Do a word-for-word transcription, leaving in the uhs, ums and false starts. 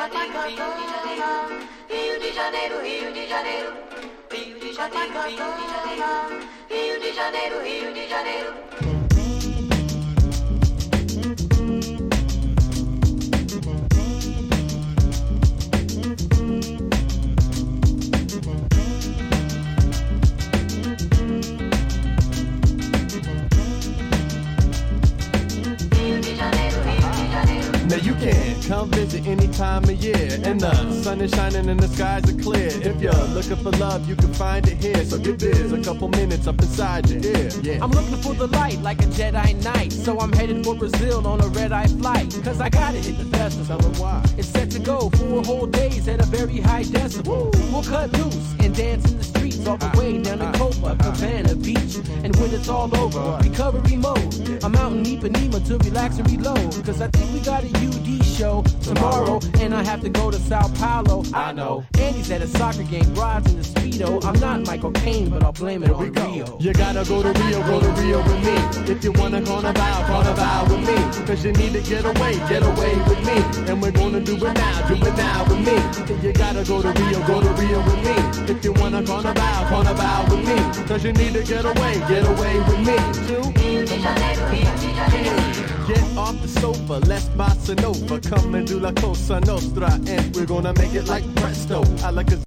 Rio de Janeiro, Rio de Janeiro, Rio de Janeiro, Rio de Janeiro, Rio de Janeiro. Now you can come visit any time of year, and the sun is shining and the skies are clear. If you're looking for love, you can find it here. So get this, a couple minutes up inside your ear. Yeah. I'm looking for the light like a Jedi Knight, so I'm headed for Brazil on a red-eye flight. Cause I gotta hit the festival. Tell them why. It's set to go four whole days at a very high decibel. We'll cut loose and dance in the streets all the way down to Copacabana Beach. And when it's all over, recovery mode. I'm out in Ipanema to relax and reload. Cause I think we got a U D show tomorrow, and I have to go to Sao Paulo. I know Andy's at a soccer game, rides in the Speedo. I'm not Michael Caine, but I'll blame it on Rio. You gotta go to Rio, go to Rio with me. If you wanna carnival, carnival with me. Cause you need to get away, get away with me. And we're gonna do it now, do it now with me. You gotta go to Rio, go to Rio with me. If you wanna carnival, carnival with me. Cause you need to get away, get away with me. Too. Get off the sofa, let's bossa nova. Come and do la cosa nostra, and we're gonna make it like presto. I like a